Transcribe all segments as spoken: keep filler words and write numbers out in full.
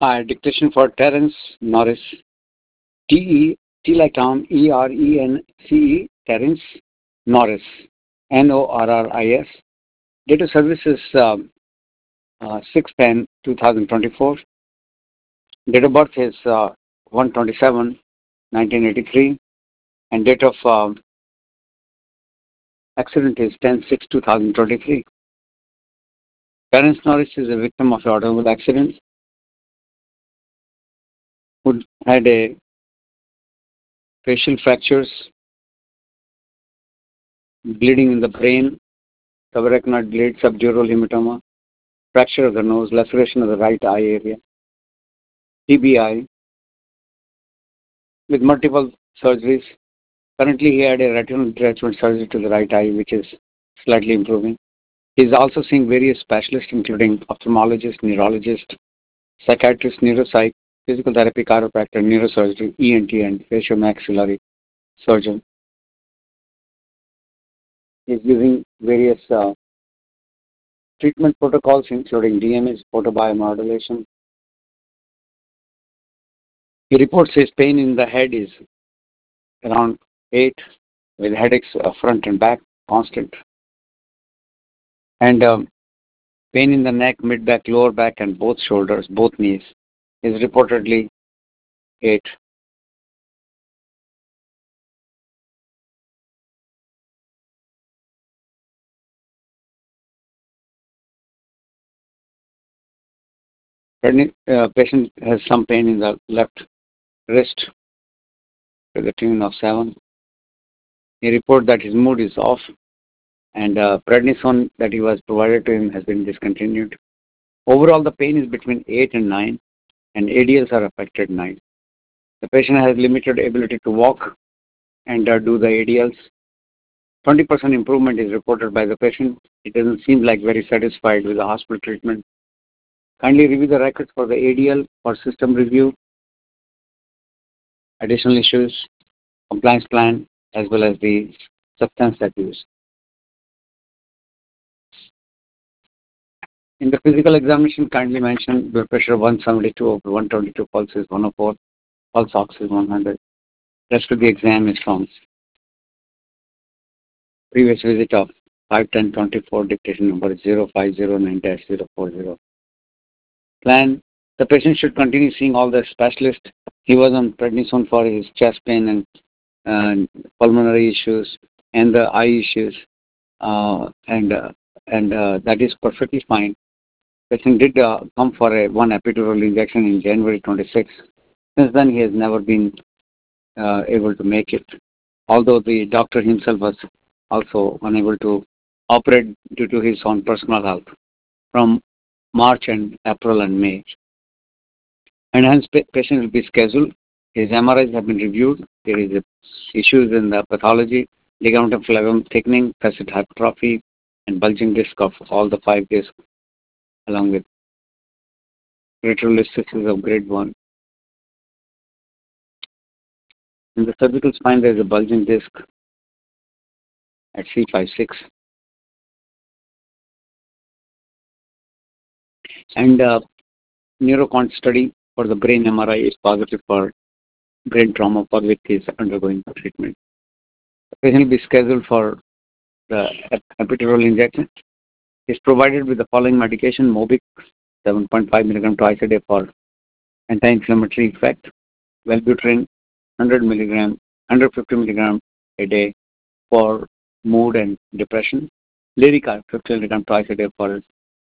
Uh, dictation for Terence Norris. T E T like Tom E R E N C E Terence Norris N O R R I S. Date of service is um, uh, six ten twenty twenty-four. Date of birth is uh, one twenty-seven nineteen eighty-three, and date of um, accident is ten six twenty twenty-three. Terence Norris is a victim of an automobile accident who had a facial fractures, bleeding in the brain, subarachnoid bleed, subdural hematoma, fracture of the nose, laceration of the right eye area, T B I with multiple surgeries. Currently, he had a retinal detachment surgery to the right eye, which is slightly improving. He is also seeing various specialists, including ophthalmologist, neurologist, psychiatrist, neuropsych, physical therapy, chiropractor, neurosurgery, E N T, and facial-maxillary surgeon. He is using various uh, treatment protocols, including D M S, photobiomodulation. He reports his pain in the head is around eight, with headaches uh, front and back, constant. And um, pain in the neck, mid back, lower back, and both shoulders, both knees, is reportedly eight. Pregnant, uh, patient has some pain in the left wrist to the tune of seven. He reports that his mood is off, and uh, prednisone that he was provided to him has been discontinued. Overall, the pain is between eight and nine, and A D Ls are affected nine. The patient has limited ability to walk and uh, do the A D Ls. twenty percent improvement is reported by the patient. It doesn't seem like very satisfied with the hospital treatment. Kindly review the records for the A D L for system review, additional issues, compliance plan, as well as the substance abuse. In the physical examination, kindly mention blood pressure one seventy-two over one twenty-two, pulse is one oh four, pulse ox is one hundred. Rest of the exam is from previous visit of five ten twenty-four, dictation number zero five zero nine zero four zero. Plan. The patient should continue seeing all the specialists. He was on prednisone for his chest pain and and pulmonary issues and the eye issues, uh, and uh, and uh, that is perfectly fine. Patient did uh, come for a one epidural injection in January twenty-sixth. Since then, he has never been uh, able to make it. Although the doctor himself was also unable to operate due to his own personal health from March and April and May. And hence, pa- patient will be scheduled. His M R Is have been reviewed. There is a, issues in the pathology, ligamentum flavum thickening, facet hypertrophy, and bulging disc of all the five discs, along with retrolisthesis of grade one. In the cervical spine, there is a bulging disc at C five six. And uh, neurocont study for the brain M R I is positive for brain trauma for which he is undergoing treatment. The patient will be scheduled for the ep- epidural injection. Is provided with the following medication: Mobic seven point five milligram twice a day for anti-inflammatory effect, Wellbutrin one hundred milligram, one hundred fifty milligram a day for mood and depression, Lyrica fifty milligram twice a day for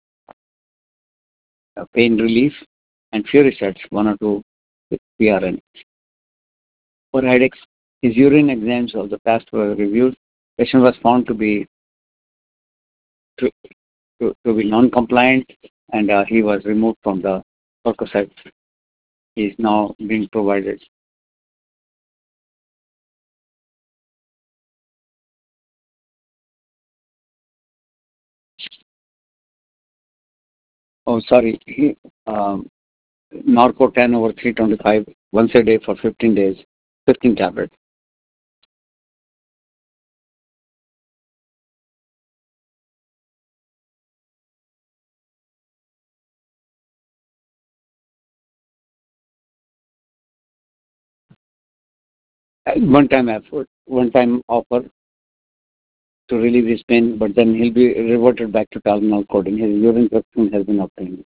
uh, pain relief, and Furicets one or two with P R N. For headaches, his urine exams of the past were reviewed. Patient was found to be to, to, to be non-compliant, and uh, he was removed from the Percocet. He is now being provided. Oh, sorry. He, um, Norco ten over three twenty-five once a day for fifteen days, fifteen tablets. one-time effort, one-time offer to relieve his pain, but then he'll be reverted back to terminal coding. His urine vaccine has been obtained.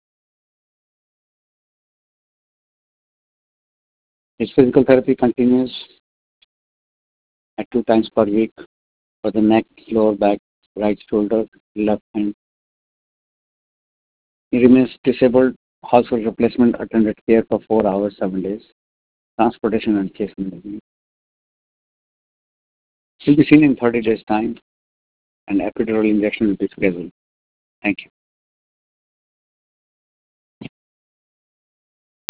His physical therapy continues at two times per week for the neck, lower back, right shoulder, left hand. He remains disabled, hospital replacement, attended care for four hours, seven days, transportation and case management. He'll be seen in thirty days' time, and epidural injection will be scheduled. Thank you.